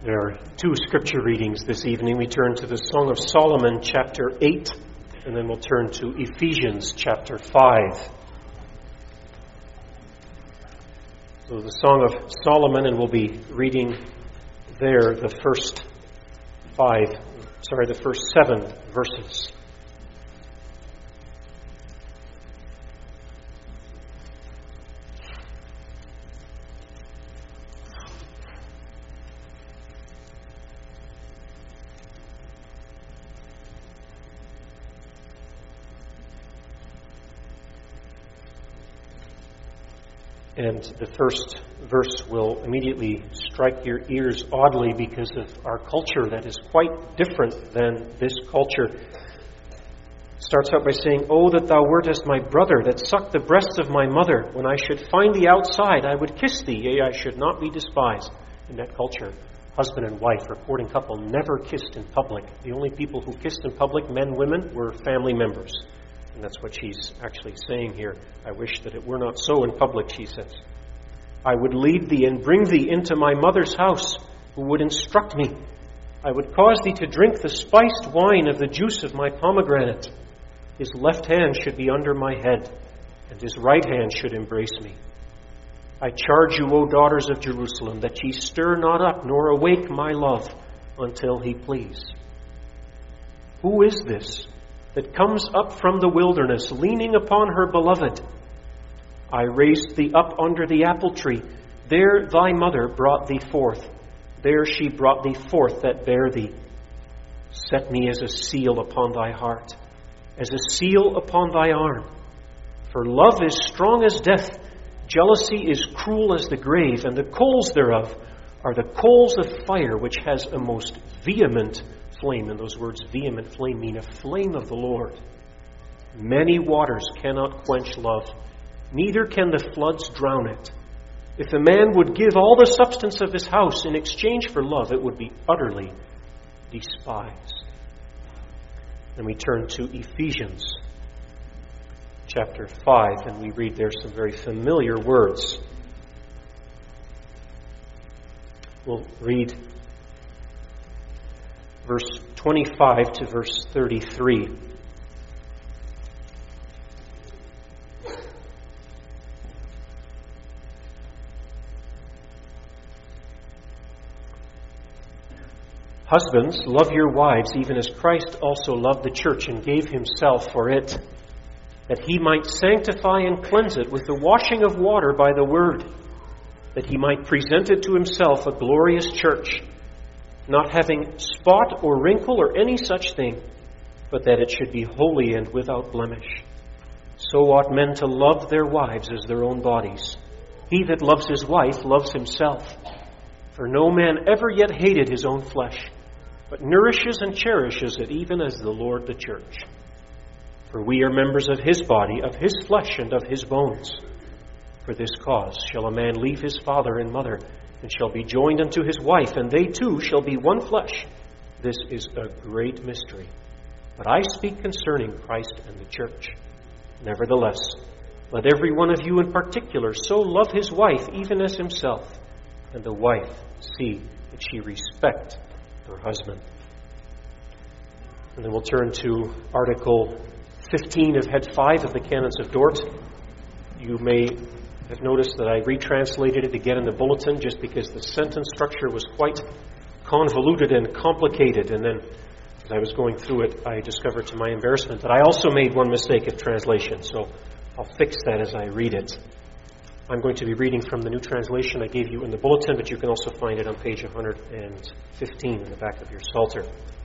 There are two scripture readings this evening. We turn to the Song of Solomon, chapter 8, and then we'll turn to Ephesians, chapter 5. So the Song of Solomon, and we'll be reading there the first seven verses. And the first verse will immediately strike your ears oddly because of our culture that is quite different than this culture. It starts out by saying, "Oh, that thou wert as my brother, that sucked the breasts of my mother. When I should find thee outside, I would kiss thee, yea, I should not be despised." In that culture, husband and wife, or courting couple, never kissed in public. The only people who kissed in public, men, women, were family members. And that's what she's actually saying here. I wish that it were not so in public, she says. "I would lead thee and bring thee into my mother's house, who would instruct me. I would cause thee to drink the spiced wine of the juice of my pomegranate. His left hand should be under my head, and his right hand should embrace me. I charge you, O daughters of Jerusalem, that ye stir not up nor awake my love until he please. Who is this that comes up from the wilderness, leaning upon her beloved? I raised thee up under the apple tree. There thy mother brought thee forth. There she brought thee forth that bare thee. Set me as a seal upon thy heart, as a seal upon thy arm. For love is strong as death, jealousy is cruel as the grave, and the coals thereof are the coals of fire, which has a most vehement flame." And those words, vehement flame, mean a flame of the Lord. "Many waters cannot quench love, neither can the floods drown it. If a man would give all the substance of his house in exchange for love, it would be utterly despised." And we turn to Ephesians chapter 5, and we read there some very familiar words. We'll read verse 25 to verse 33. "Husbands, love your wives, even as Christ also loved the church and gave himself for it, that he might sanctify and cleanse it with the washing of water by the word, that he might present it to himself a glorious church, not having spot or wrinkle or any such thing, but that it should be holy and without blemish. So ought men to love their wives as their own bodies. He that loves his wife loves himself. For no man ever yet hated his own flesh, but nourishes and cherishes it, even as the Lord the church. For we are members of his body, of his flesh, and of his bones. For this cause shall a man leave his father and mother, and shall be joined unto his wife, and they two shall be one flesh. This is a great mystery. But I speak concerning Christ and the church. Nevertheless, let every one of you in particular so love his wife, even as himself, and the wife see that she respect her husband." And then we'll turn to Article 15 of Head 5 of the Canons of Dort. You may have noticed that I retranslated it again in the bulletin just because the sentence structure was quite convoluted and complicated. And then as I was going through it, I discovered to my embarrassment that I also made one mistake of translation. So I'll fix that as I read it. I'm going to be reading from the new translation I gave you in the bulletin, but you can also find it on page 115 in the back of your Psalter.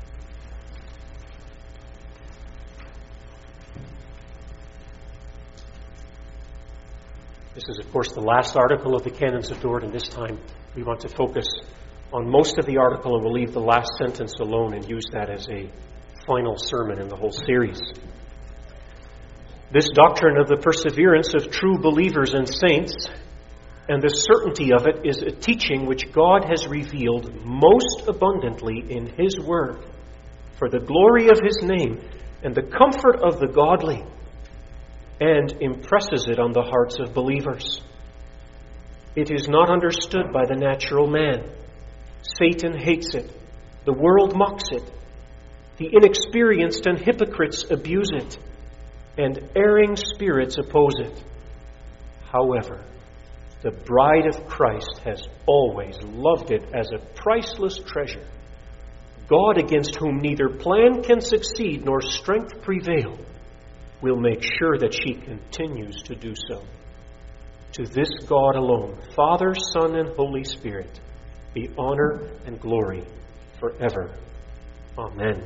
This is, of course, the last article of the Canons of Dort, and this time we want to focus on most of the article, and we'll leave the last sentence alone and use that as a final sermon in the whole series. "This doctrine of the perseverance of true believers and saints, and the certainty of it, is a teaching which God has revealed most abundantly in his word, for the glory of his name and the comfort of the godly, and impresses it on the hearts of believers. It is not understood by the natural man, Satan hates it. The world mocks it. The inexperienced and hypocrites abuse it. And erring spirits oppose it. However, the bride of Christ has always loved it as a priceless treasure. God, against whom neither plan can succeed nor strength prevail, will make sure that she continues to do so. To this God alone, Father, Son, and Holy Spirit, be honor and glory forever. Amen.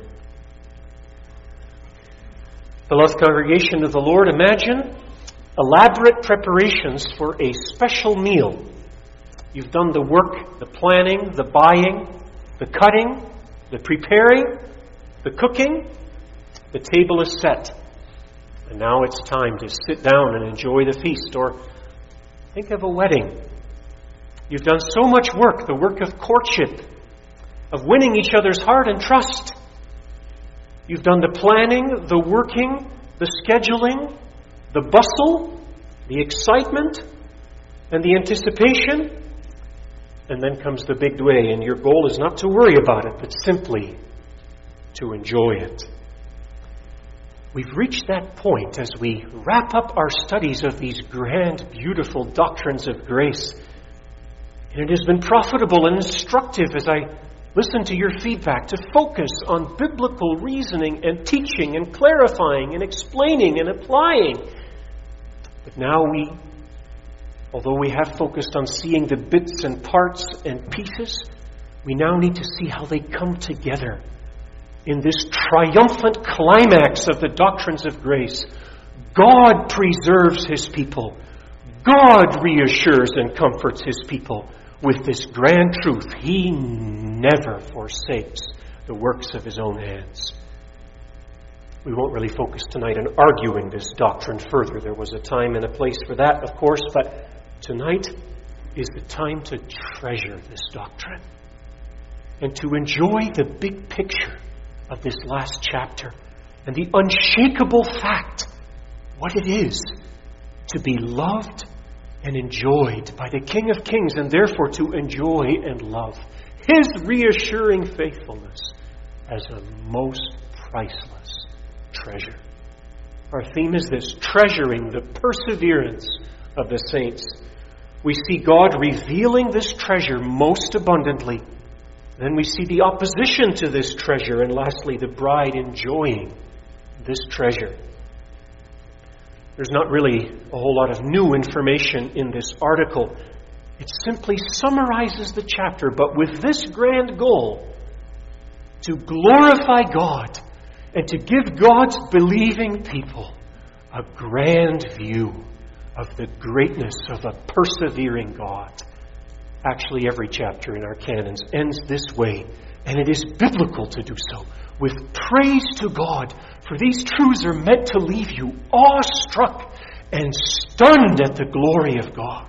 Beloved congregation of the Lord, imagine elaborate preparations for a special meal. You've done the work, the planning, the buying, the cutting, the preparing, the cooking. The table is set. And now it's time to sit down and enjoy the feast. Or think of a wedding. You've done so much work, the work of courtship, of winning each other's heart and trust. You've done the planning, the working, the scheduling, the bustle, the excitement, and the anticipation. And then comes the big day, and your goal is not to worry about it, but simply to enjoy it. We've reached that point as we wrap up our studies of these grand, beautiful doctrines of grace. And it has been profitable and instructive as I listen to your feedback to focus on biblical reasoning and teaching and clarifying and explaining and applying. But now although we have focused on seeing the bits and parts and pieces, we now need to see how they come together in this triumphant climax of the doctrines of grace. God preserves His people. God reassures and comforts His people with this grand truth. He never forsakes the works of His own hands. We won't really focus tonight on arguing this doctrine further. There was a time and a place for that, of course, but tonight is the time to treasure this doctrine and to enjoy the big picture of this last chapter and the unshakable fact what it is to be loved and enjoyed by the King of Kings, and therefore to enjoy and love His reassuring faithfulness as a most priceless treasure. Our theme is this: treasuring the perseverance of the saints. We see God revealing this treasure most abundantly. Then we see the opposition to this treasure. And lastly, the bride enjoying this treasure. There's not really a whole lot of new information in this article. It simply summarizes the chapter, but with this grand goal: to glorify God and to give God's believing people a grand view of the greatness of a persevering God. Actually, every chapter in our canons ends this way, and it is biblical to do so, with praise to God, for these truths are meant to leave you awestruck and stunned at the glory of God.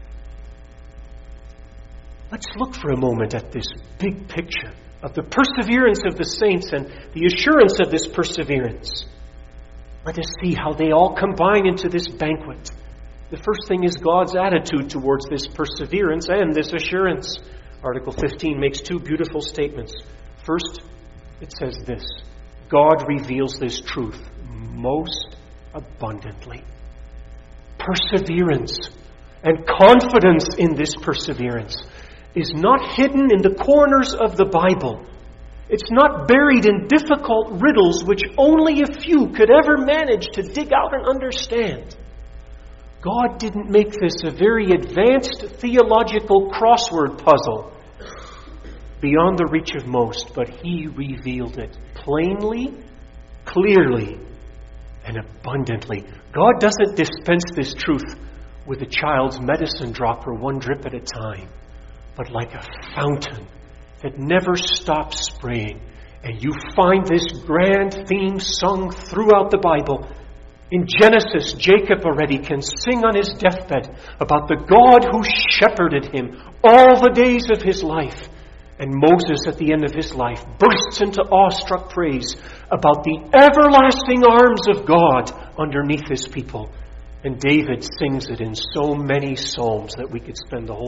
Let's look for a moment at this big picture of the perseverance of the saints and the assurance of this perseverance. Let us see how they all combine into this banquet. The first thing is God's attitude towards this perseverance and this assurance. Article 15 makes two beautiful statements. First, it says this: God reveals this truth most abundantly. Perseverance and confidence in this perseverance is not hidden in the corners of the Bible. It's not buried in difficult riddles which only a few could ever manage to dig out and understand. God didn't make this a very advanced theological crossword puzzle beyond the reach of most, but He revealed it plainly, clearly, and abundantly. God doesn't dispense this truth with a child's medicine dropper, one drip at a time, but like a fountain that never stops spraying. And you find this grand theme sung throughout the Bible. In Genesis, Jacob already can sing on his deathbed about the God who shepherded him all the days of his life. And Moses, at the end of his life, bursts into awestruck praise about the everlasting arms of God underneath His people. And David sings it in so many psalms that we could spend the whole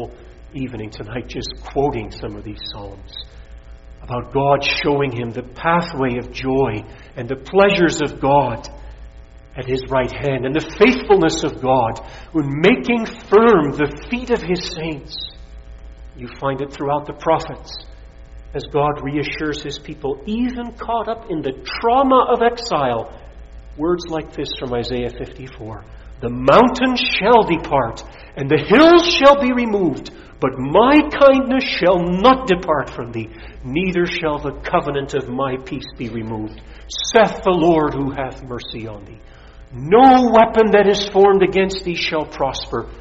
evening tonight just quoting some of these Psalms about God showing him the pathway of joy and the pleasures of God at his right hand and the faithfulness of God when making firm the feet of his saints. You find it throughout the prophets as God reassures his people, even caught up in the trauma of exile. Words like this from Isaiah 54. The mountains shall depart, and the hills shall be removed, but my kindness shall not depart from thee, neither shall the covenant of my peace be removed, saith the Lord who hath mercy on thee. No weapon that is formed against thee shall prosper,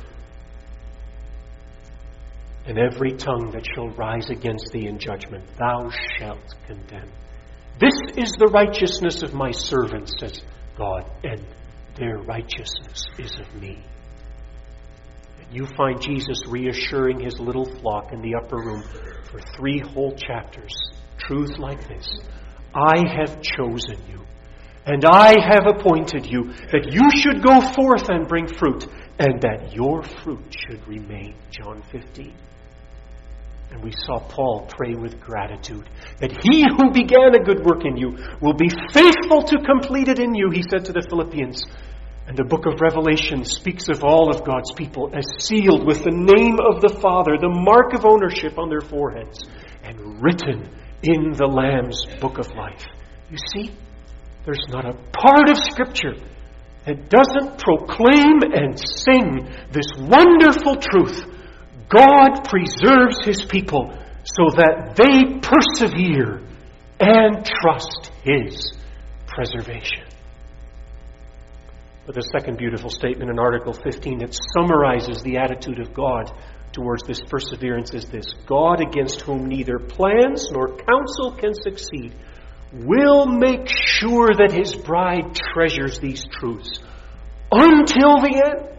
and every tongue that shall rise against thee in judgment thou shalt condemn. This is the righteousness of my servants, says God, and their righteousness is of me. And you find Jesus reassuring his little flock in the upper room for 3 whole chapters. Truths like this. I have chosen you, and I have appointed you, that you should go forth and bring fruit, and that your fruit should remain. John 15. And we saw Paul pray with gratitude that he who began a good work in you will be faithful to complete it in you, he said to the Philippians. And the book of Revelation speaks of all of God's people as sealed with the name of the Father, the mark of ownership on their foreheads, and written in the Lamb's book of life. You see, there's not a part of Scripture that doesn't proclaim and sing this wonderful truth. God preserves his people so that they persevere and trust his preservation. But the second beautiful statement in Article 15 that summarizes the attitude of God towards this perseverance is this: God, against whom neither plans nor counsel can succeed, will make sure that his bride treasures these truths until the end.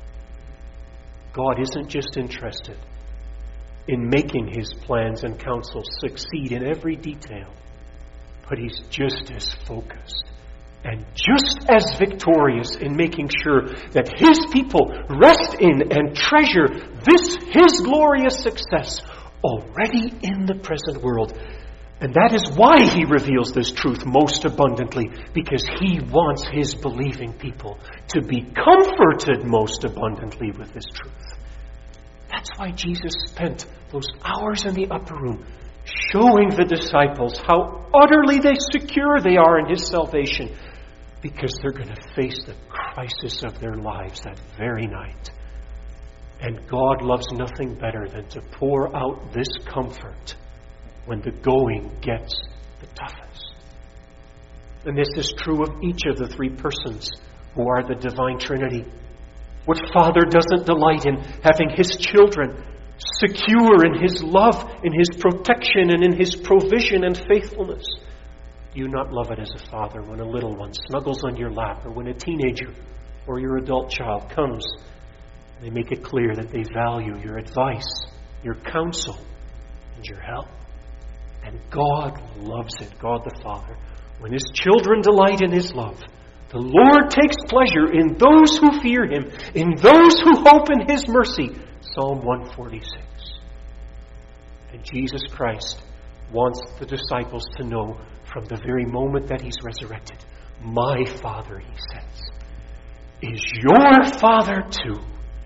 God isn't just interested in making his plans and counsels succeed in every detail, but he's just as focused and just as victorious in making sure that his people rest in and treasure this, his glorious success, already in the present world. And that is why he reveals this truth most abundantly, because he wants his believing people to be comforted most abundantly with this truth. That's why Jesus spent those hours in the upper room showing the disciples how utterly secure they are in his salvation, because they're going to face the crisis of their lives that very night. And God loves nothing better than to pour out this comfort when the going gets the toughest. And this is true of each of the 3 persons who are the divine Trinity. What father doesn't delight in having his children secure in his love, in his protection, and in his provision and faithfulness? Do you not love it as a father when a little one snuggles on your lap, or when a teenager or your adult child comes and they make it clear that they value your advice, your counsel, and your help? And God loves it, God the Father, when his children delight in his love. The Lord takes pleasure in those who fear him, in those who hope in his mercy. Psalm 146. And Jesus Christ wants the disciples to know from the very moment that he's resurrected, my Father, he says, is your Father too.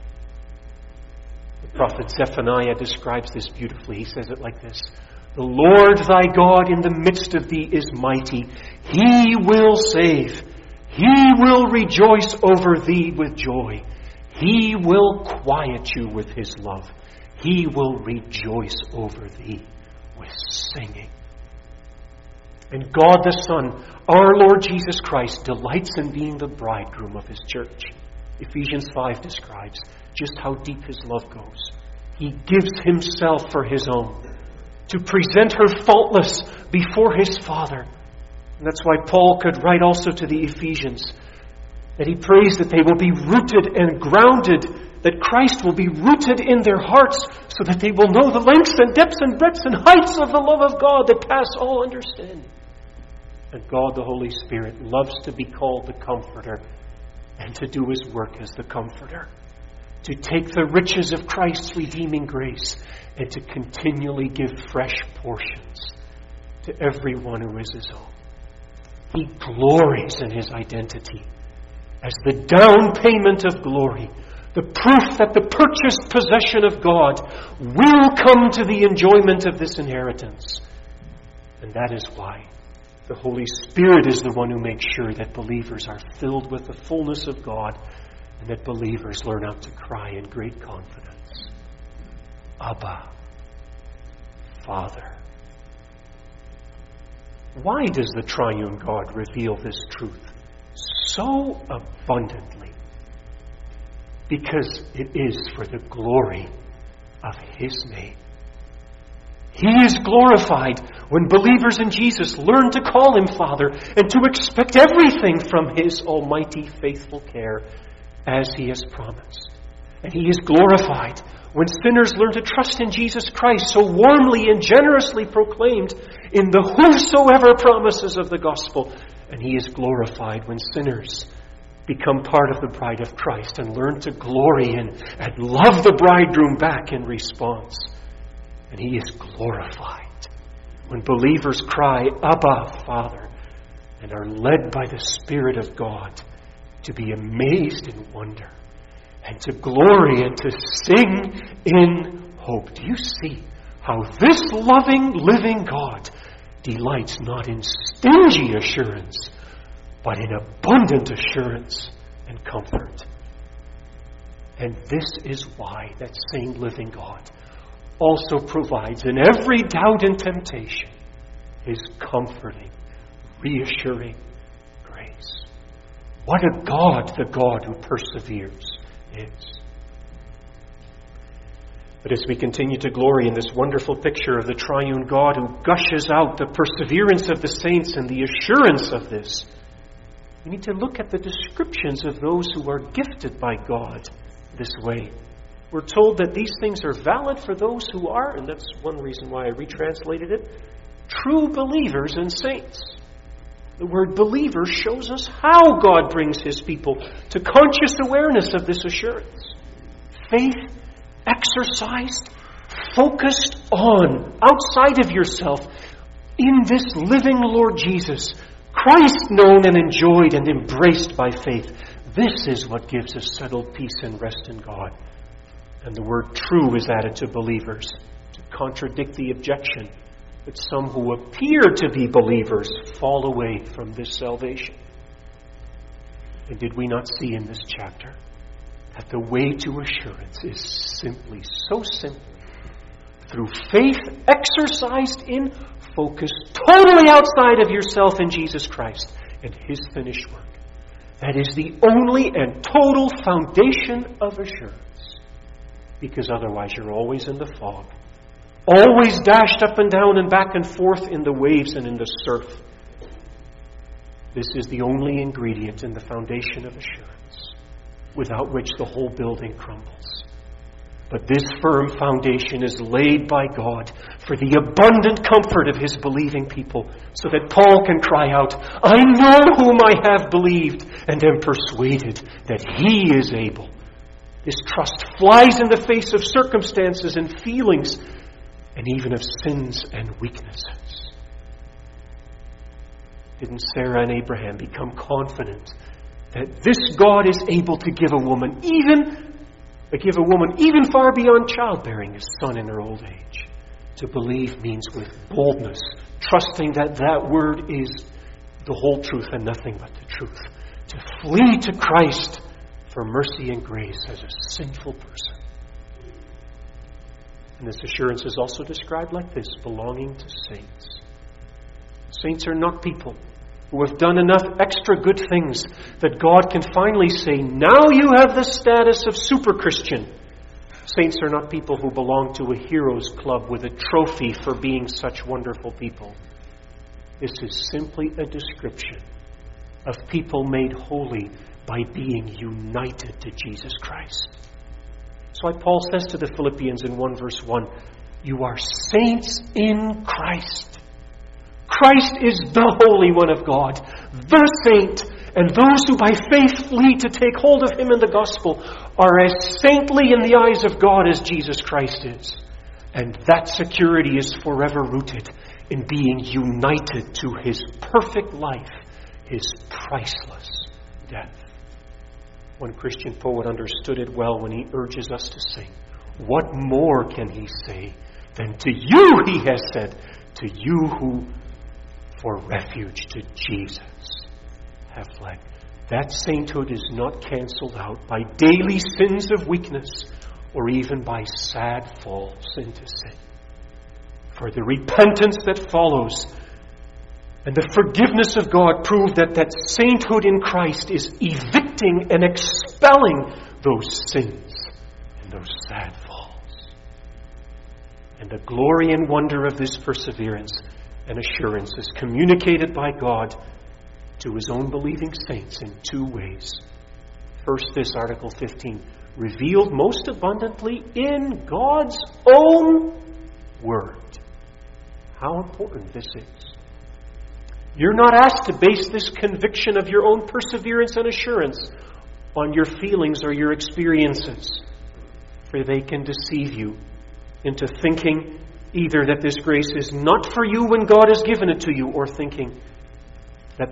The prophet Zephaniah describes this beautifully. He says it like this: the Lord thy God in the midst of thee is mighty. He will save. He will rejoice over thee with joy. He will quiet you with his love. He will rejoice over thee with singing. And God the Son, our Lord Jesus Christ, delights in being the bridegroom of his church. Ephesians 5 describes just how deep his love goes. He gives himself for his own, to present her faultless before his Father. And that's why Paul could write also to the Ephesians that he prays that they will be rooted and grounded, that Christ will be rooted in their hearts, so that they will know the lengths and depths and breadths and heights of the love of God that pass all understanding. And God the Holy Spirit loves to be called the Comforter and to do his work as the Comforter. to take the riches of Christ's redeeming grace and to continually give fresh portions to everyone who is his own. He glories in his identity as the down payment of glory, the proof that the purchased possession of God will come to the enjoyment of this inheritance. And that is why the Holy Spirit is the one who makes sure that believers are filled with the fullness of God and that believers learn how to cry in great confidence, Abba, Father. Why does the triune God reveal this truth so abundantly? Because it is for the glory of his name. He is glorified when believers in Jesus learn to call him Father and to expect everything from his almighty faithful care as he has promised. And he is glorified when sinners learn to trust in Jesus Christ, so warmly and generously proclaimed in the whosoever promises of the gospel. And he is glorified when sinners become part of the bride of Christ and learn to glory in and love the bridegroom back in response. And he is glorified when believers cry, Abba, Father, and are led by the Spirit of God to be amazed in wonder and to glory and to sing in hope. Do you see how this loving, living God delights not in stingy assurance, but in abundant assurance and comfort? And this is why that same living God also provides in every doubt and temptation his comforting, reassuring grace. What a God the God who perseveres is. But as we continue to glory in this wonderful picture of the triune God who gushes out the perseverance of the saints and the assurance of this, we need to look at the descriptions of those who are gifted by God this way. We're told that these things are valid for those who are, and that's one reason why I retranslated it, true believers and saints. The word believer shows us how God brings his people to conscious awareness of this assurance. Faith exercised, focused on, outside of yourself, in this living Lord Jesus, Christ known and enjoyed and embraced by faith. This is what gives us settled peace and rest in God. And the word true is added to believers to contradict the objection that some who appear to be believers fall away from this salvation. And did we not see in this chapter that the way to assurance is simply, so simply, through faith exercised in focus totally outside of yourself in Jesus Christ and his finished work. That is the only and total foundation of assurance. Because otherwise you're always in the fog, always dashed up and down and back and forth in the waves and in the surf. This is the only ingredient in the foundation of assurance, without which the whole building crumbles. But this firm foundation is laid by God for the abundant comfort of his believing people, so that Paul can cry out, I know whom I have believed and am persuaded that he is able. This trust flies in the face of circumstances and feelings, and even of sins and weaknesses. Didn't Sarah and Abraham become confident that this God is able to give a woman even far beyond childbearing a son in her old age? To believe means with boldness, trusting that that word is the whole truth and nothing but the truth. To flee to Christ for mercy and grace as a sinful person. And this assurance is also described like this, belonging to saints. Saints are not people who have done enough extra good things that God can finally say, now you have the status of super Christian. Saints are not people who belong to a heroes club with a trophy for being such wonderful people. This is simply a description of people made holy by being united to Jesus Christ. That's why Paul says to the Philippians in 1 verse 1, you are saints in Christ. Christ is the Holy One of God, the saint, And those who by faith flee to take hold of Him in the gospel are as saintly in the eyes of God as Jesus Christ is. And that security is forever rooted in being united to His perfect life, His priceless death. One Christian poet understood it well when he urges us to sing, "What more can he say than to you he has said, to you who for refuge to Jesus have fled." That sainthood is not cancelled out by daily sins of weakness or even by sad falls into sin. For the repentance that follows and the forgiveness of God prove that sainthood in Christ is evicting and expelling those sins and those sad falls. And the glory and wonder of this perseverance and assurance is communicated by God to His own believing saints in two ways. First, this Article 15, revealed most abundantly in God's own Word. How important this is. You're not asked to base this conviction of your own perseverance and assurance on your feelings or your experiences, for they can deceive you into thinking either that this grace is not for you when God has given it to you, or thinking that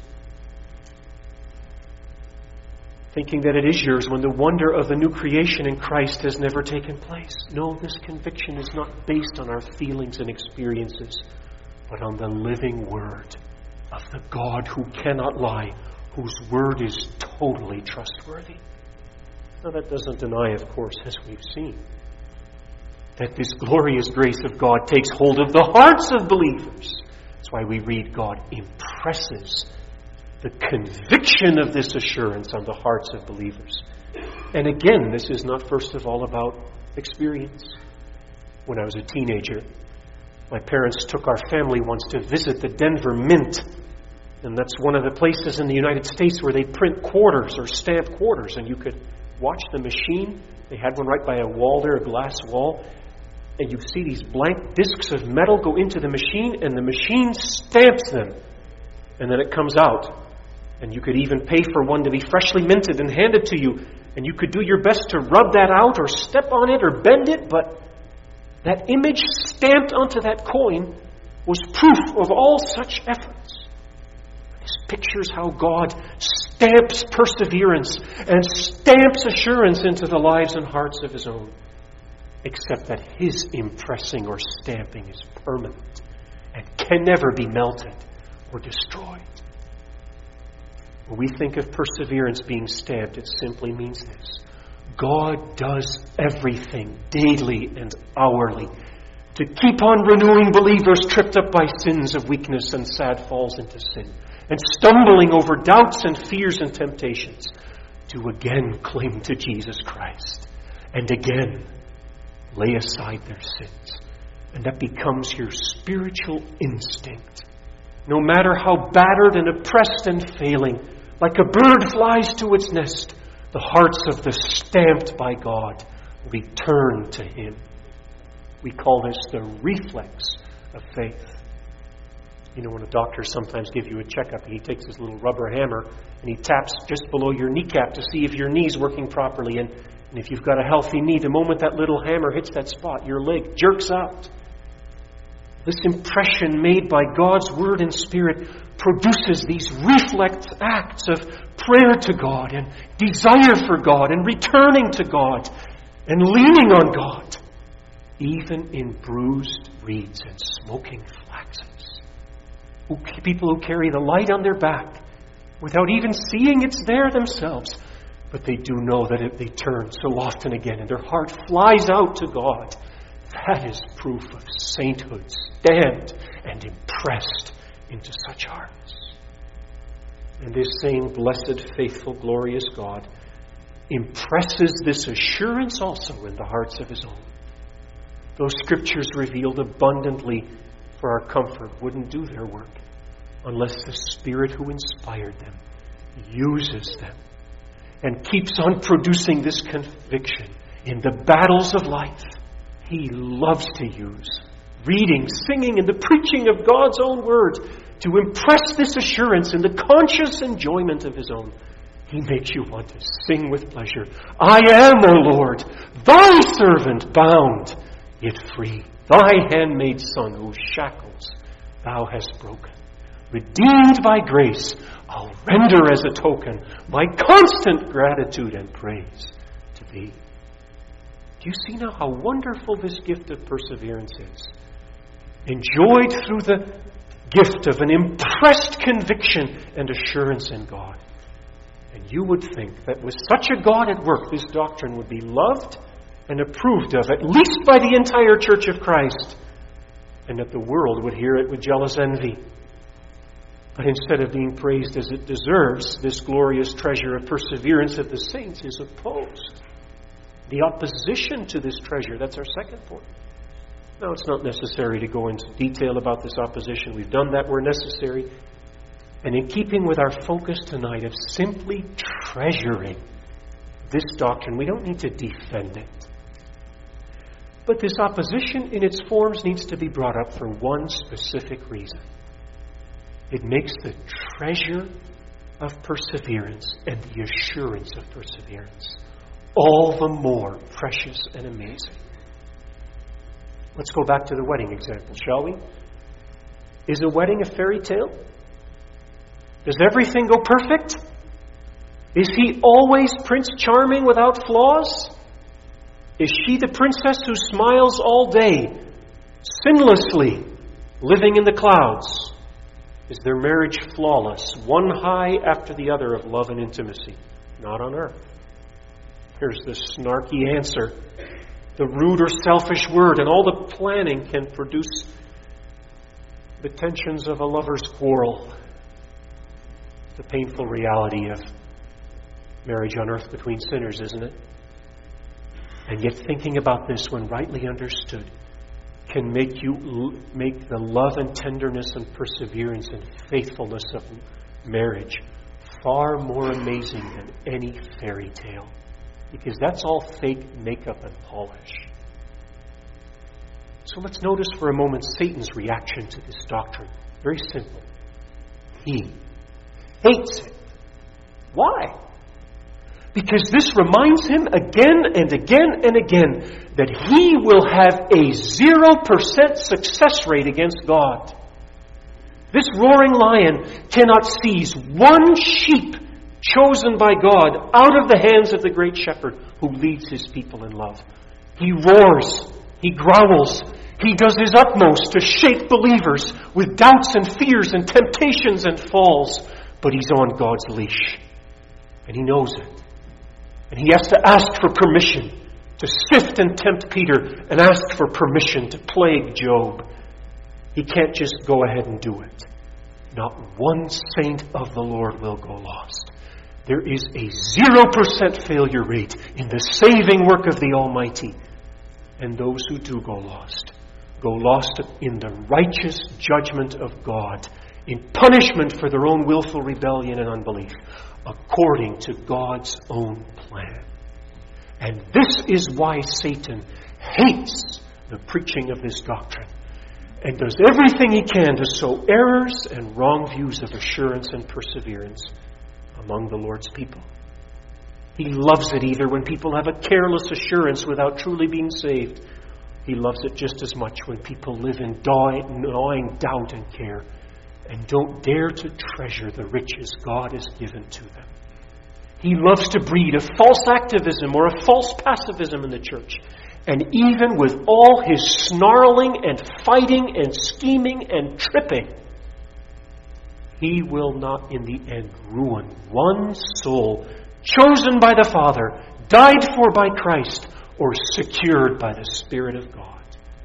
it is yours when the wonder of the new creation in Christ has never taken place. No, this conviction is not based on our feelings and experiences, but on the living Word of the God who cannot lie, whose Word is totally trustworthy. Now that doesn't deny, of course, as we've seen, that this glorious grace of God takes hold of the hearts of believers. That's why we read God impresses the conviction of this assurance on the hearts of believers. And again, this is not first of all about experience. When I was a teenager, my parents took our family once to visit the Denver Mint. And that's one of the places in the United States where they print quarters or stamp quarters. And you could watch the machine. They had one right by a wall there, a glass wall. And you see these blank discs of metal go into the machine, and the machine stamps them. And then it comes out. And you could even pay for one to be freshly minted and handed to you. And you could do your best to rub that out or step on it or bend it, but that image stamped onto that coin was proof of all such efforts. This pictures how God stamps perseverance and stamps assurance into the lives and hearts of His own. Except that His impressing or stamping is permanent and can never be melted or destroyed. When we think of perseverance being stamped, it simply means this: God does everything daily and hourly to keep on renewing believers tripped up by sins of weakness and sad falls into sin, and stumbling over doubts and fears and temptations, to again cling to Jesus Christ and again lay aside their sins. And that becomes your spiritual instinct. No matter how battered and oppressed and failing, like a bird flies to its nest, the hearts of the stamped by God return to Him. We call this the reflex of faith. You know, when a doctor sometimes gives you a checkup, he takes his little rubber hammer and he taps just below your kneecap to see if your knee's working properly. And if you've got a healthy knee, the moment that little hammer hits that spot, your leg jerks out. This impression made by God's Word and Spirit produces these reflex acts of prayer to God and desire for God and returning to God and leaning on God, even in bruised reeds and smoking flaxes. People who carry the light on their back without even seeing it's there themselves, but they do know that they turn so often again and their heart flies out to God. That is proof of sainthood, stamped and impressed into such hearts. And this same blessed, faithful, glorious God impresses this assurance also in the hearts of His own. Those Scriptures revealed abundantly for our comfort wouldn't do their work unless the Spirit who inspired them uses them and keeps on producing this conviction in the battles of life. He loves to use reading, singing, and the preaching of God's own word to impress this assurance in the conscious enjoyment of his own. He makes you want to sing with pleasure. I am, O Lord, thy servant, bound, yet free. Thy handmaid son, whose shackles thou hast broken. Redeemed by grace, I'll render as a token my constant gratitude and praise to thee. Do you see now how wonderful this gift of perseverance is? Enjoyed through the gift of an impressed conviction and assurance in God. And you would think that with such a God at work, this doctrine would be loved and approved of, at least by the entire Church of Christ, and that the world would hear it with jealous envy. But instead of being praised as it deserves, this glorious treasure of perseverance of the saints is opposed. The opposition to this treasure, that's our second point. Now, it's not necessary to go into detail about this opposition. We've done that where necessary. And in keeping with our focus tonight of simply treasuring this doctrine, we don't need to defend it. But this opposition in its forms needs to be brought up for one specific reason. It makes the treasure of perseverance and the assurance of perseverance all the more precious and amazing. Let's go back to the wedding example, shall we? Is a wedding a fairy tale? Does everything go perfect? Is he always Prince Charming without flaws? Is she the princess who smiles all day, sinlessly, living in the clouds? Is their marriage flawless, one high after the other of love and intimacy? Not on earth. Here's the snarky answer. The rude or selfish word and all the planning can produce the tensions of a lover's quarrel. The painful reality of marriage on earth between sinners, isn't it? And yet thinking about this when rightly understood can make the love and tenderness and perseverance and faithfulness of marriage far more amazing than any fairy tale. Because that's all fake makeup and polish. So let's notice for a moment Satan's reaction to this doctrine. Very simple. He hates it. Why? Because this reminds him again and again and again that he will have a 0% success rate against God. This roaring lion cannot seize one sheep chosen by God out of the hands of the great shepherd who leads his people in love. He roars, he growls, he does his utmost to shake believers with doubts and fears and temptations and falls, but he's on God's leash. And he knows it. And he has to ask for permission to sift and tempt Peter and ask for permission to plague Job. He can't just go ahead and do it. Not one saint of the Lord will go lost. There is a 0% failure rate in the saving work of the Almighty. And those who do go lost in the righteous judgment of God, in punishment for their own willful rebellion and unbelief, according to God's own plan. And this is why Satan hates the preaching of this doctrine and does everything he can to sow errors and wrong views of assurance and perseverance among the Lord's people. He loves it either when people have a careless assurance without truly being saved. He loves it just as much when people live in gnawing doubt and care and don't dare to treasure the riches God has given to them. He loves to breed a false activism or a false passivism in the church. And even with all his snarling and fighting and scheming and tripping, he will not in the end ruin one soul chosen by the Father, died for by Christ, or secured by the Spirit of God.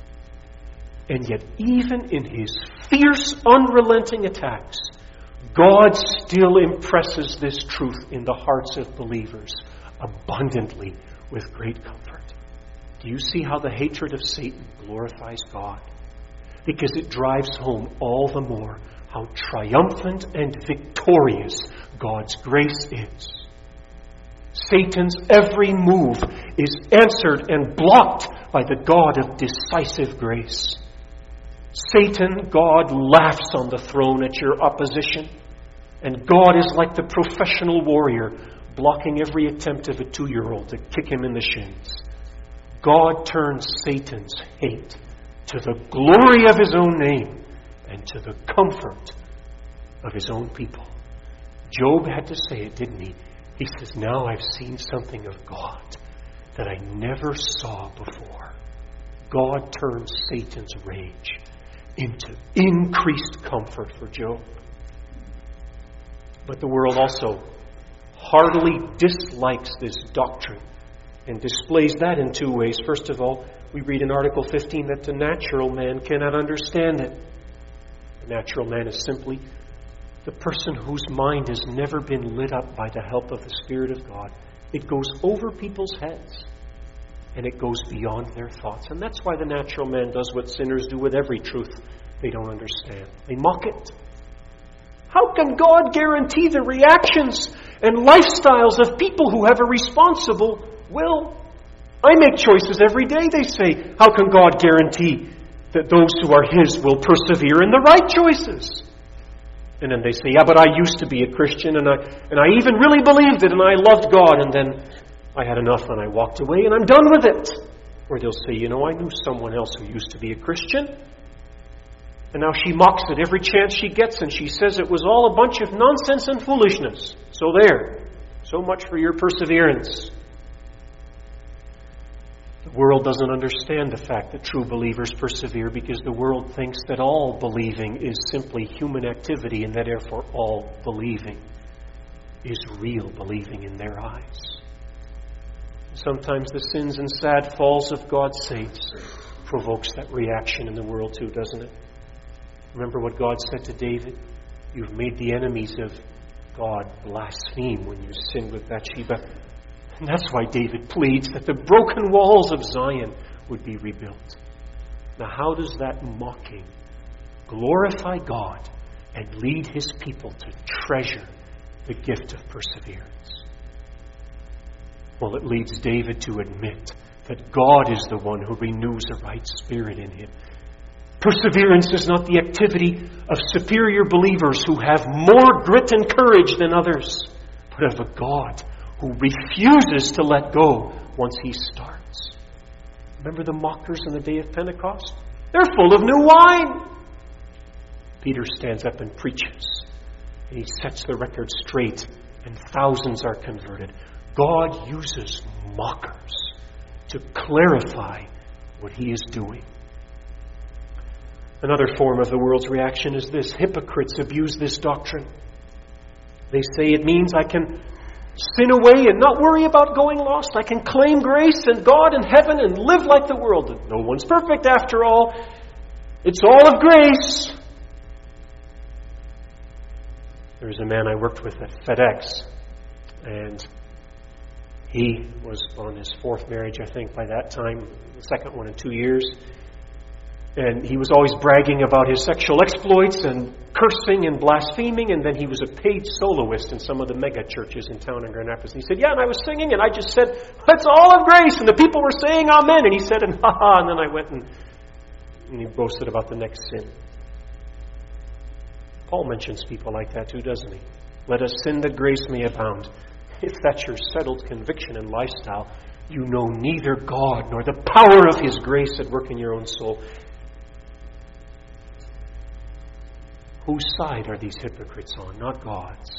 And yet even in his fierce, unrelenting attacks, God still impresses this truth in the hearts of believers abundantly with great comfort. Do you see how the hatred of Satan glorifies God? Because it drives home all the more how triumphant and victorious God's grace is. Satan's every move is answered and blocked by the God of decisive grace. Satan, God laughs on the throne at your opposition. And God is like the professional warrior, blocking every attempt of a 2-year-old to kick him in the shins. God turns Satan's hate to the glory of His own name and to the comfort of His own people. Job had to say it, didn't he? He says, now I've seen something of God that I never saw before. God turns Satan's rage into increased comfort for Job. But the world also heartily dislikes this doctrine and displays that in 2 ways. First of all, we read in Article 15 that the natural man cannot understand it. The natural man is simply the person whose mind has never been lit up by the help of the Spirit of God. It goes over people's heads, and it goes beyond their thoughts. And that's why the natural man does what sinners do with every truth they don't understand. They mock it. How can God guarantee the reactions and lifestyles of people who have a responsible will? I make choices every day, they say. How can God guarantee that those who are His will persevere in the right choices? And then they say, yeah, but I used to be a Christian, and I even really believed it, and I loved God, and then I had enough, and I walked away, and I'm done with it. Or they'll say, I knew someone else who used to be a Christian, and now she mocks it every chance she gets, and she says it was all a bunch of nonsense and foolishness. So there. So much for your perseverance. The world doesn't understand the fact that true believers persevere because the world thinks that all believing is simply human activity and that therefore all believing is real believing in their eyes. Sometimes the sins and sad falls of God's saints provokes that reaction in the world too, doesn't it? Remember what God said to David? You've made the enemies of God blaspheme when you sinned with Bathsheba. And that's why David pleads that the broken walls of Zion would be rebuilt. Now, how does that mocking glorify God and lead His people to treasure the gift of perseverance? Well, it leads David to admit that God is the one who renews a right spirit in him. Perseverance is not the activity of superior believers who have more grit and courage than others, but of a God who refuses to let go once He starts. Remember the mockers on the day of Pentecost? They're full of new wine. Peter stands up and preaches, and he sets the record straight, and thousands are converted. God uses mockers to clarify what He is doing. Another form of the world's reaction is this. Hypocrites abuse this doctrine. They say it means I can sin away and not worry about going lost. I can claim grace and God and heaven and live like the world. No one's perfect after all. It's all of grace. There was a man I worked with at FedEx, and he was on his 4th marriage, I think, by that time, the 2nd one in 2 years. And he was always bragging about his sexual exploits and cursing and blaspheming. And then he was a paid soloist in some of the mega churches in town in Grand Rapids. And he said, yeah, and I was singing, and I just said, it's all of grace. And the people were saying amen. And he said, and ha-ha. And then I went and he boasted about the next sin. Paul mentions people like that too, doesn't he? Let us sin that grace may abound. If that's your settled conviction and lifestyle, you know neither God nor the power of His grace at work in your own soul. Whose side are these hypocrites on? Not God's.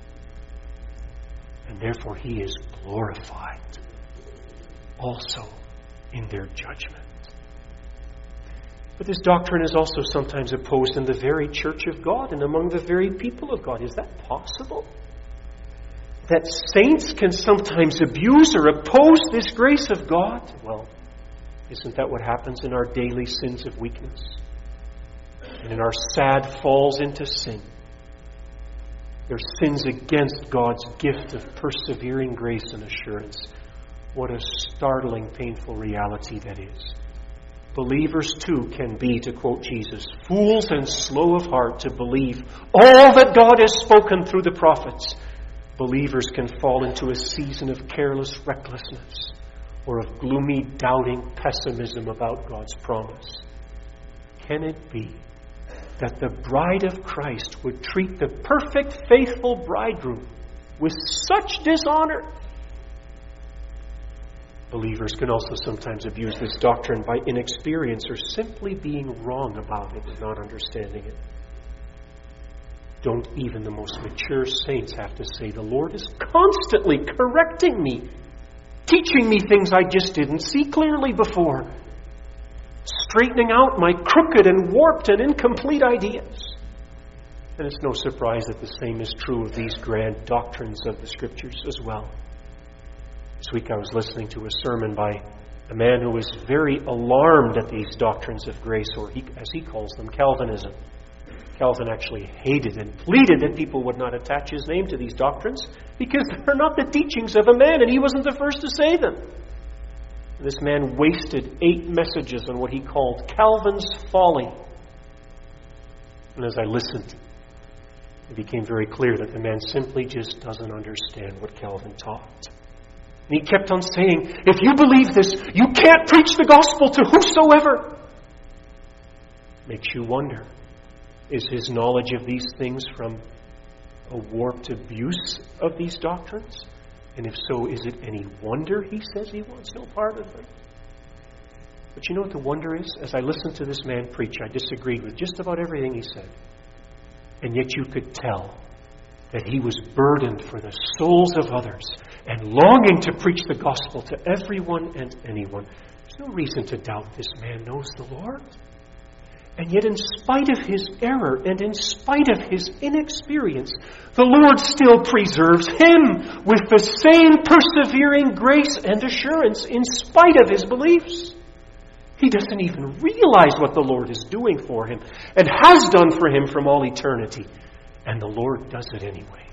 And therefore He is glorified also in their judgment. But this doctrine is also sometimes opposed in the very church of God and among the very people of God. Is that possible? That saints can sometimes abuse or oppose this grace of God? Well, isn't that what happens in our daily sins of weakness? And in our sad falls into sin? They're sins against God's gift of persevering grace and assurance. What a startling, painful reality that is. Believers too can be, to quote Jesus, fools and slow of heart to believe all that God has spoken through the prophets. Believers can fall into a season of careless recklessness or of gloomy, doubting pessimism about God's promise. can it be that the bride of Christ would treat the perfect, faithful bridegroom with such dishonor? Believers can also sometimes abuse this doctrine by inexperience or simply being wrong about it and not understanding it. Don't even the most mature saints have to say, the Lord is constantly correcting me, teaching me things I just didn't see clearly before, straightening out my crooked and warped and incomplete ideas. And it's no surprise that the same is true of these grand doctrines of the Scriptures as well. This week I was listening to a sermon by a man who was very alarmed at these doctrines of grace, or as he calls them, Calvinism. Calvin actually hated and pleaded that people would not attach his name to these doctrines because they're not the teachings of a man, and he wasn't the first to say them. This man wasted 8 messages on what he called Calvin's folly. And as I listened, it became very clear that the man simply just doesn't understand what Calvin taught. And he kept on saying, if you believe this, you can't preach the gospel to whosoever. Makes you wonder, is his knowledge of these things from a warped abuse of these doctrines? And if so, is it any wonder he says he wants no part of them? But you know what the wonder is? As I listened to this man preach, I disagreed with just about everything he said. And yet you could tell that he was burdened for the souls of others and longing to preach the gospel to everyone and anyone. There's no reason to doubt this man knows the Lord. And yet in spite of his error and in spite of his inexperience, the Lord still preserves him with the same persevering grace and assurance in spite of his beliefs. He doesn't even realize what the Lord is doing for him and has done for him from all eternity. And the Lord does it anyway.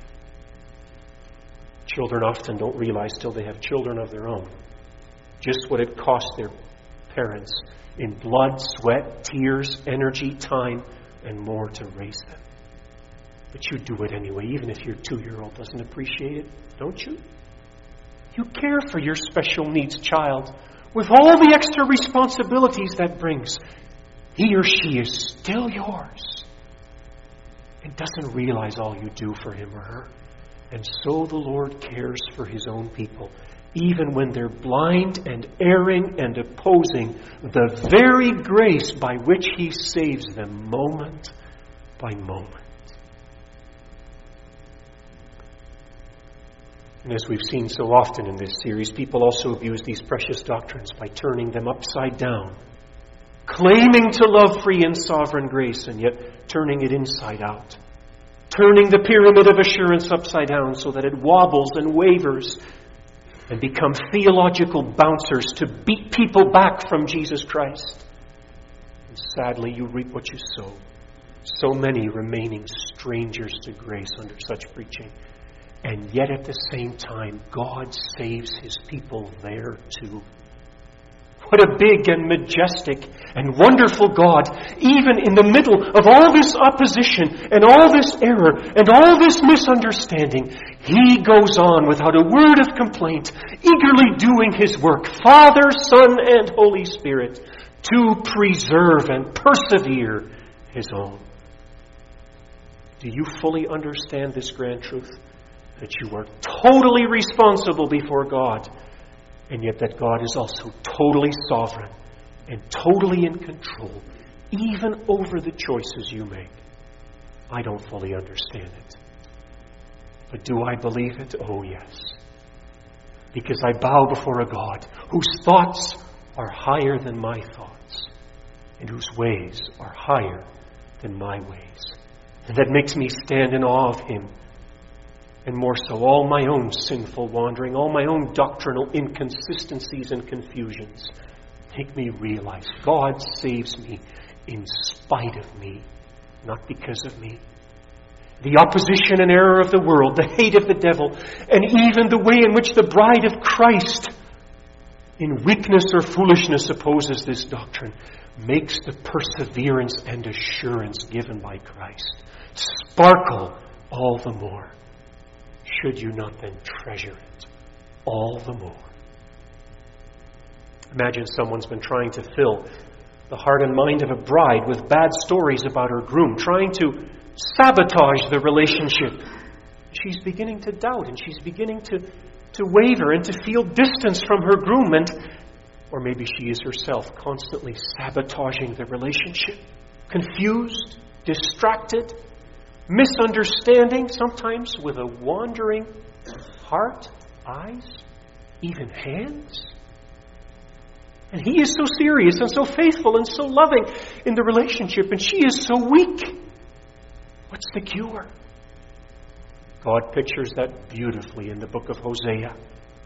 Children often don't realize till they have children of their own just what it costs their parents in blood, sweat, tears, energy, time, and more to raise them. But you do it anyway, even if your 2-year-old doesn't appreciate it, don't you? You care for your special needs child with all the extra responsibilities that brings. He or she is still yours and doesn't realize all you do for him or her. And so the Lord cares for his own people, even when they're blind and erring and opposing the very grace by which he saves them moment by moment. And as we've seen so often in this series, people also abuse these precious doctrines by turning them upside down, claiming to love free and sovereign grace and yet turning it inside out, turning the pyramid of assurance upside down so that it wobbles and wavers and become theological bouncers to beat people back from Jesus Christ. And sadly, you reap what you sow. So many remaining strangers to grace under such preaching. And yet at the same time, God saves his people there too. What a big and majestic and wonderful God, even in the middle of all this opposition and all this error and all this misunderstanding, he goes on without a word of complaint, eagerly doing his work, Father, Son, and Holy Spirit, to preserve and persevere his own. Do you fully understand this grand truth? That you are totally responsible before God, and yet that God is also totally sovereign and totally in control, even over the choices you make. I don't fully understand it. But do I believe it? Oh, yes. Because I bow before a God whose thoughts are higher than my thoughts and whose ways are higher than my ways. And that makes me stand in awe of him. And more so, all my own sinful wandering, all my own doctrinal inconsistencies and confusions make me realize God saves me in spite of me, not because of me. The opposition and error of the world, the hate of the devil, and even the way in which the bride of Christ, in weakness or foolishness, opposes this doctrine, makes the perseverance and assurance given by Christ sparkle all the more. Should you not then treasure it all the more? Imagine someone's been trying to fill the heart and mind of a bride with bad stories about her groom, trying to sabotage the relationship. She's beginning to doubt, and she's beginning to waver and to feel distance from her groom, or maybe she is herself constantly sabotaging the relationship, confused, distracted, misunderstanding, sometimes with a wandering heart, eyes, even hands. And he is so serious and so faithful and so loving in the relationship, and she is so weak. What's the cure? God pictures that beautifully in the book of Hosea.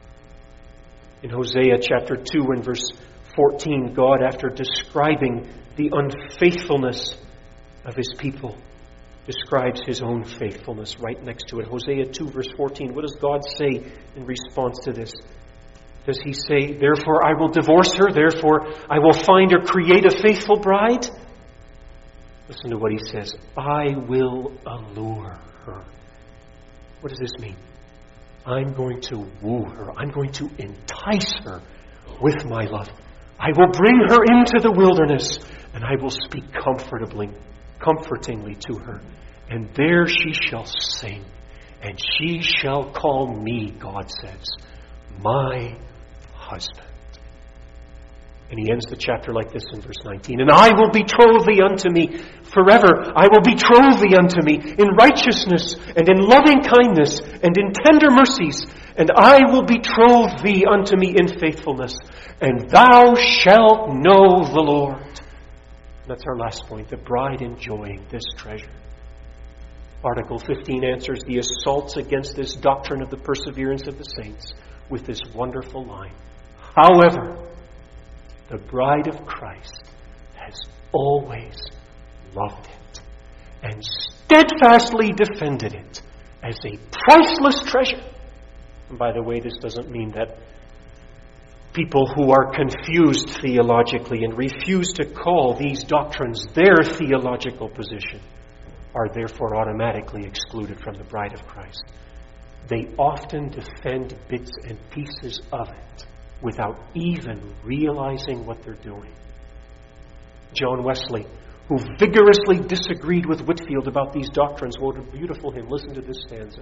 In Hosea chapter 2 and verse 14, God, after describing the unfaithfulness of his people, describes his own faithfulness right next to it. Hosea 2 verse 14, what does God say in response to this? Does he say, therefore I will divorce her, therefore I will find or create a faithful bride? Listen to what he says. I will allure her. What does this mean? I'm going to woo her. I'm going to entice her with my love. I will bring her into the wilderness, and I will speak comfortingly to her. And there she shall sing, and she shall call me, God says, my husband. And he ends the chapter like this in verse 19. And I will betroth thee unto me forever. I will betroth thee unto me in righteousness and in loving kindness and in tender mercies. And I will betroth thee unto me in faithfulness. And thou shalt know the Lord. That's our last point. The bride enjoying this treasure. Article 15 answers the assaults against this doctrine of the perseverance of the saints with this wonderful line. However, the bride of Christ has always loved it and steadfastly defended it as a priceless treasure. And by the way, this doesn't mean that people who are confused theologically and refuse to call these doctrines their theological position are therefore automatically excluded from the bride of Christ. They often defend bits and pieces of it without even realizing what they're doing. John Wesley, who vigorously disagreed with Whitefield about these doctrines, wrote a beautiful hymn. Listen to this stanza.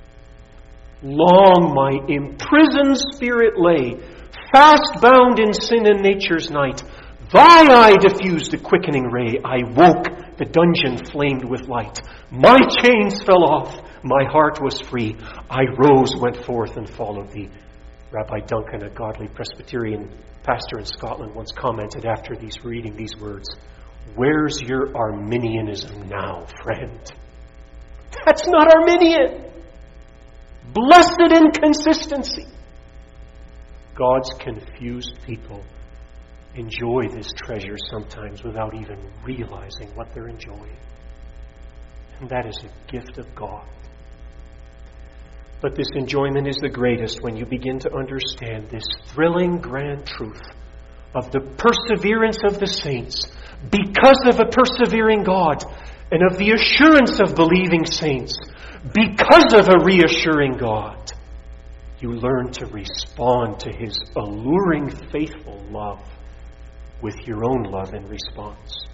Long my imprisoned spirit lay, fast bound in sin and nature's night. Thy eye diffused the quickening ray. I woke, the dungeon flamed with light. My chains fell off, my heart was free. I rose, went forth, and followed thee. Rabbi Duncan, a godly Presbyterian pastor in Scotland, once commented after reading these words, where's your Arminianism now, friend? That's not Arminian. Blessed inconsistency. God's confused people enjoy this treasure sometimes without even realizing what they're enjoying. And that is a gift of God. But this enjoyment is the greatest when you begin to understand this thrilling, grand truth of the perseverance of the saints because of a persevering God, and of the assurance of believing saints because of a reassuring God. You learn to respond to his alluring, faithful love with your own love in response.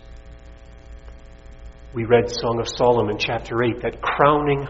We read Song of Solomon, chapter 8, that crowning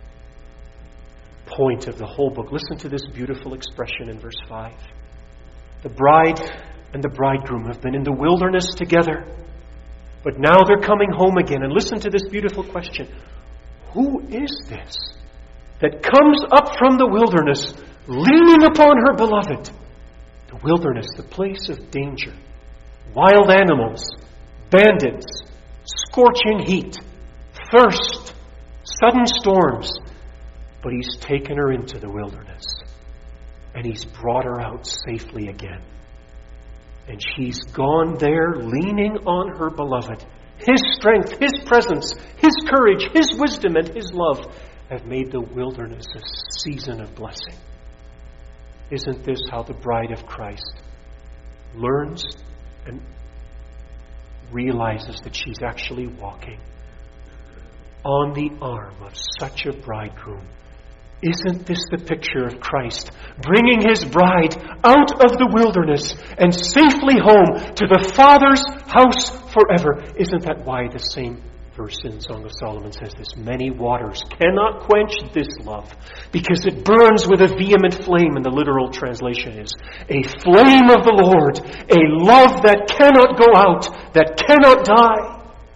point of the whole book. Listen to this beautiful expression in verse 5. The bride and the bridegroom have been in the wilderness together, but now they're coming home again. And listen to this beautiful question. Who is this that comes up from the wilderness, leaning upon her beloved? The wilderness, the place of danger, wild animals, bandits, scorching heat, thirst, sudden storms. But he's taken her into the wilderness, and he's brought her out safely again. And she's gone there leaning on her beloved. His strength, his presence, his courage, his wisdom, and his love have made the wilderness a season of blessing. Isn't this how the bride of Christ learns and realizes that she's actually walking on the arm of such a bridegroom Isn't this the picture of Christ bringing His bride out of the wilderness and safely home to the Father's house forever? Isn't that why the same verse in Song of Solomon says this? Many waters cannot quench this love, because it burns with a vehement flame, and the literal translation is a flame of the Lord, a love that cannot go out, that cannot die.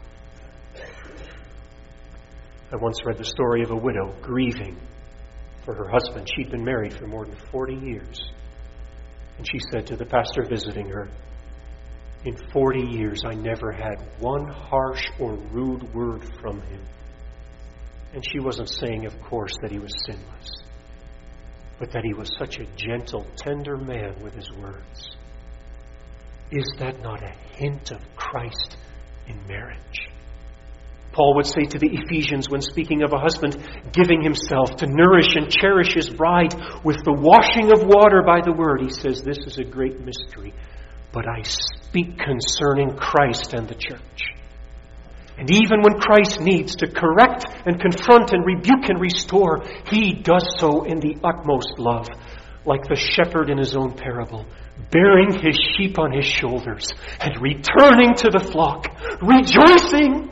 I once read the story of a widow grieving for her husband. She'd been married for more than 40 years. And she said to the pastor visiting her, "In 40 years I never had one harsh or rude word from him." And she wasn't saying, of course, that he was sinless, but that he was such a gentle, tender man with his words. Is that not a hint of Christ in marriage? Paul would say to the Ephesians when speaking of a husband giving himself to nourish and cherish his bride with the washing of water by the word, he says, "This is a great mystery, but I speak concerning Christ and the church." And even when Christ needs to correct and confront and rebuke and restore, He does so in the utmost love, like the shepherd in his own parable, bearing his sheep on his shoulders and returning to the flock, rejoicing.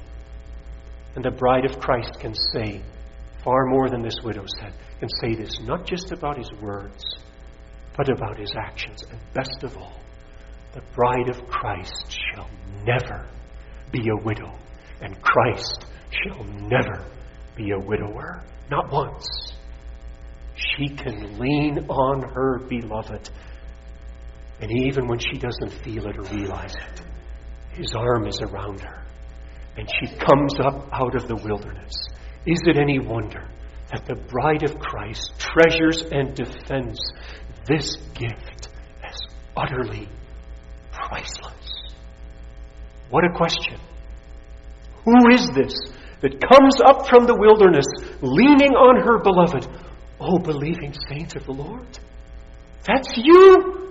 And the bride of Christ can say far more than this widow said, can say this not just about his words, but about his actions. And best of all, the bride of Christ shall never be a widow, and Christ shall never be a widower. Not once. She can lean on her beloved, and even when she doesn't feel it or realize it, His arm is around her, and she comes up out of the wilderness. Is it any wonder that the bride of Christ treasures and defends this gift as utterly priceless? What a question. Who is this that comes up from the wilderness leaning on her beloved? Oh, believing saint of the Lord, that's you.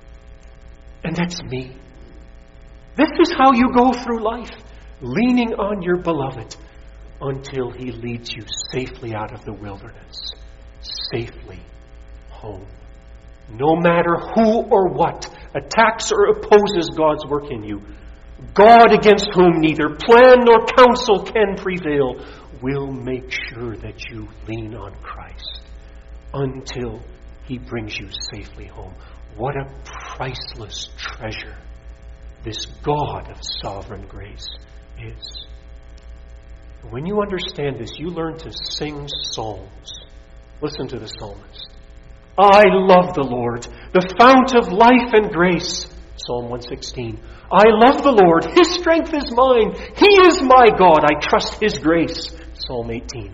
And that's me. This is how you go through life, leaning on your beloved until He leads you safely out of the wilderness, safely home. No matter who or what attacks or opposes God's work in you, God, against whom neither plan nor counsel can prevail, will make sure that you lean on Christ until He brings you safely home. What a priceless treasure this God of sovereign grace is. When you understand this, you learn to sing psalms. Listen to the psalmist. I love the Lord, the fount of life and grace. Psalm 116. I love the Lord, His strength is mine. He is my God, I trust His grace. Psalm 18.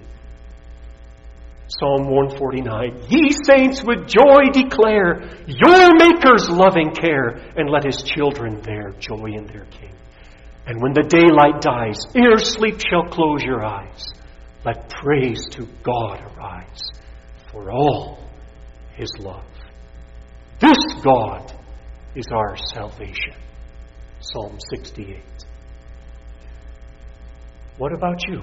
Psalm 149. Ye saints with joy declare your Maker's loving care, and let His children there joy in their King. And when the daylight dies, ere sleep shall close your eyes, let praise to God arise for all His love. This God is our salvation. Psalm 68. What about you?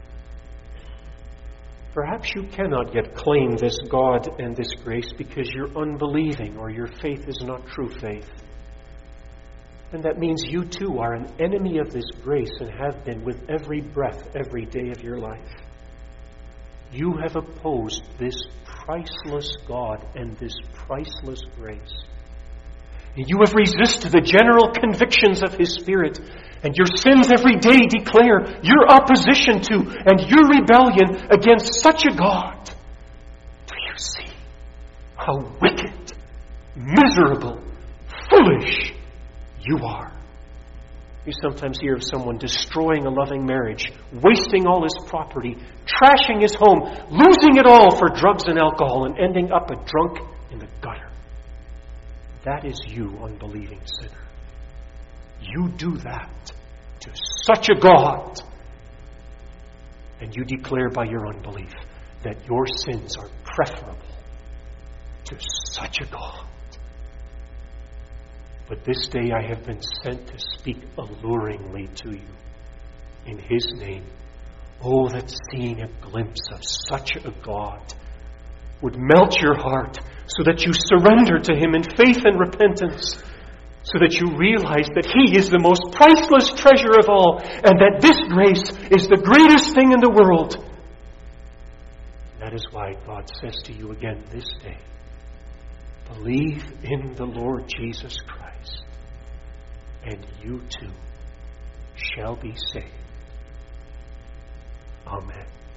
Perhaps you cannot yet claim this God and this grace because you're unbelieving or your faith is not true faith. And that means you too are an enemy of this grace and have been with every breath, every day of your life. You have opposed this priceless God and this priceless grace. And you have resisted the general convictions of His Spirit, and your sins every day declare your opposition to and your rebellion against such a God. Do you see how wicked, miserable, foolish you are? You sometimes hear of someone destroying a loving marriage, wasting all his property, trashing his home, losing it all for drugs and alcohol, and ending up a drunk in the gutter. That is you, unbelieving sinner. You do that to such a God, and you declare by your unbelief that your sins are preferable to such a God. But this day I have been sent to speak alluringly to you in His name. Oh, that seeing a glimpse of such a God would melt your heart so that you surrender to Him in faith and repentance, so that you realize that He is the most priceless treasure of all, and that this grace is the greatest thing in the world. That is why God says to you again this day, believe in the Lord Jesus Christ, and you too shall be saved. Amen.